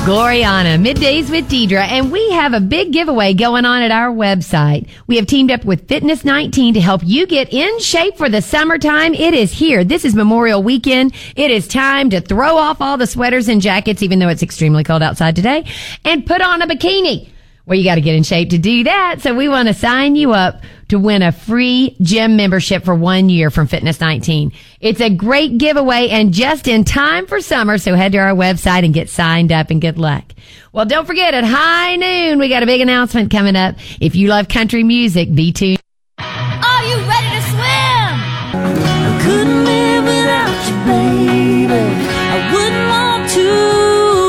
Gloriana, Middays with Deidre, and we have a big giveaway going on at our website. We have teamed up with Fitness 19 to help you get in shape for the summertime. It is here. This is Memorial Weekend. It is time to throw off all the sweaters and jackets, even though it's extremely cold outside today, and put on a bikini. Well, you got to get in shape to do that. So we want to sign you up to win a free gym membership for 1 year from Fitness 19. It's a great giveaway and just in time for summer. So head to our website and get signed up, and good luck. Well, don't forget, at high noon, we got a big announcement coming up. If you love country music, be tuned. Are you ready to swim? I couldn't live without you, baby. I wouldn't want to.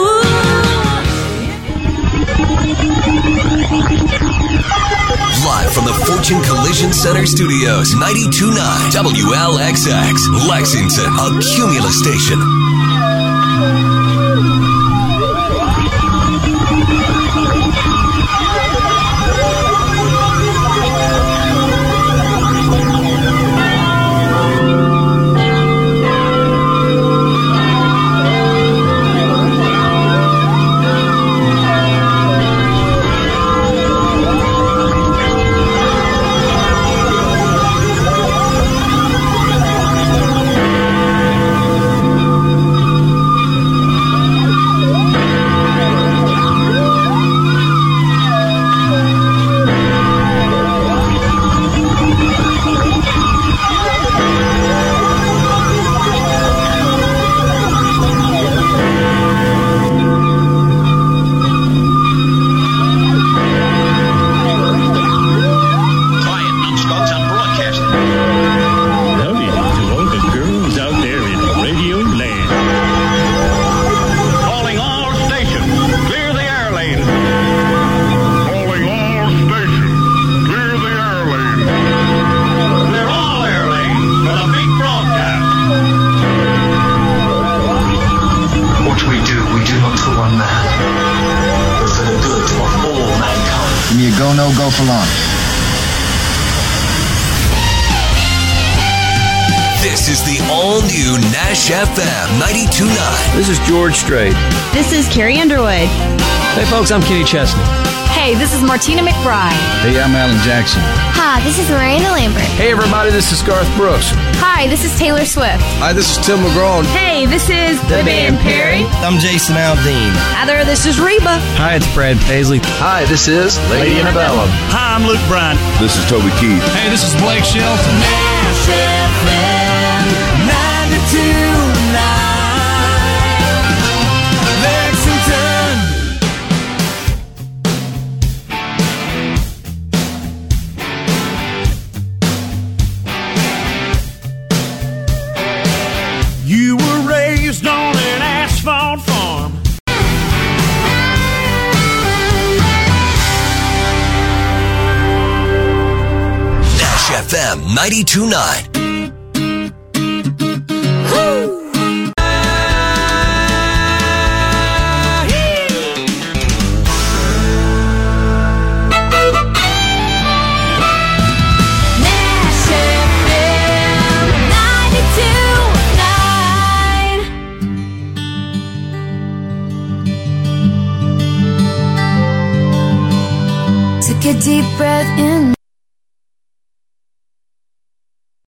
Live from the Fortune Collision Center Studios, 92.9 WLXX, Lexington, a Cumulus station. Go for launch. This is the all-new Nash FM 92.9. This is George Strait. This is Carrie Underwood. Hey, folks, I'm Kenny Chesney. Hey, this is Martina McBride. Hey, I'm Alan Jackson. Hi, this is Miranda Lambert. Hey, everybody, this is Garth Brooks. Hi, this is Taylor Swift. Hi, this is Tim McGraw. Hey, this is The Band Perry. I'm Jason Aldean. Hi there, this is Reba. Hi, it's Brad Paisley. Hi, this is Lady Antebellum. Hi, I'm Luke Bryan. This is Toby Keith. Hey, this is Blake Shelton. Nash FM 92.9 Lexington. You were raised on an asphalt farm. Nash FM 92.9. Took a deep breath in